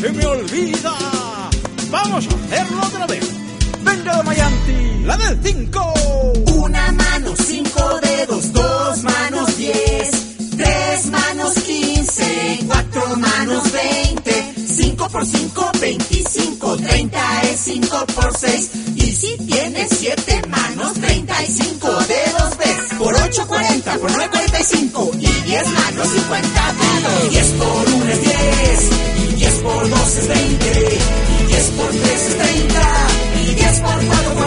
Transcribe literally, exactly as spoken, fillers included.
se me olvida. Vamos a hacerlo otra vez. Venga, Damayanti, la del cinco. Una mano, cinco dedos, dos manos, diez. Tres manos, quince. Cuatro manos, veinte. Cinco por cinco, veinticinco. Treinta es cinco por seis. Y si tienes siete manos, treinta y cinco dedos ves. Por ocho, cuarenta. Por nueve, cuarenta y cinco. Y diez manos, cincuenta dedos. Diez por uno es diez. Y diez por dos es veinte. Y diez por tres es treinta. Y diez por cuatro